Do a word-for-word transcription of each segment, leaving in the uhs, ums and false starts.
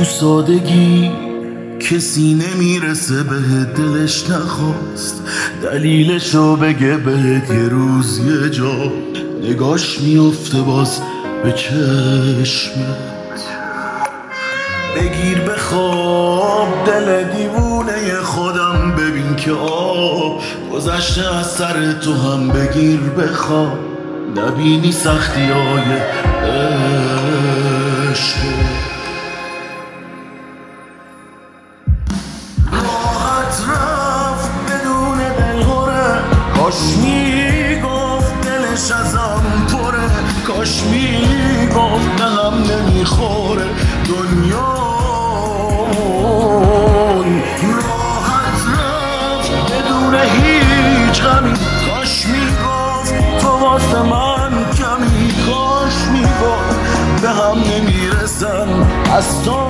سادگی کسی نمیرسه به دلش نخواست دلیلشو بگه بهت یه روز یه جا نگاش میفته باز به چشمت بگیر بخواب دل دیوونه خودم ببین که آب گذشته از سر تو هم بگیر بخواب نبینی سختی های عشق راحت رفت بدون دلهوره کاش میگفت دلش ازم پره کاش میگفت دلم نمیخوره دنیا راحت رفت بدون هیچ غمی کاش میگفت تو واسه من کمی کاش میگفت به هم نمیرسن از تو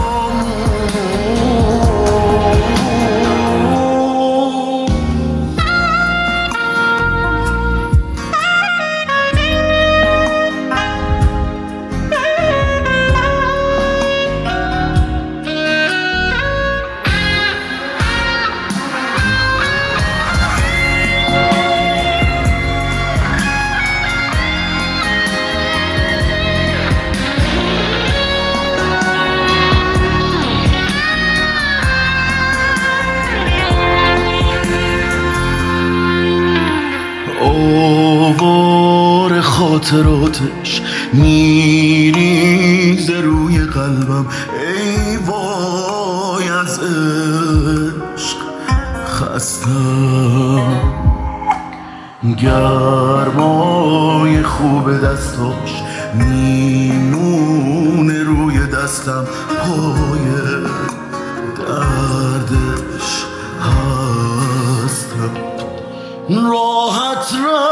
آوار خاطراتش میریزه روی قلبم ای وای از عشق خستم گرمای خوب دستاش میمونه روی دستم پای دردش هستم راحت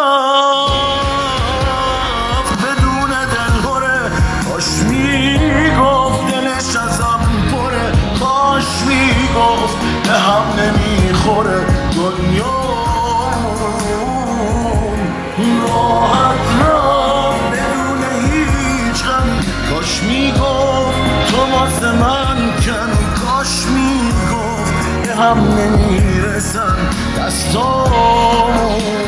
رفت بدون دلهوره کاش میگفت دلش ازم پره کاش میگفت به هم نمیخوره دنیا راحت رفت بدون هیچ غمی کاش میگفت تو واسه من کمی کاش میگفت به هم نمیرسن دستامون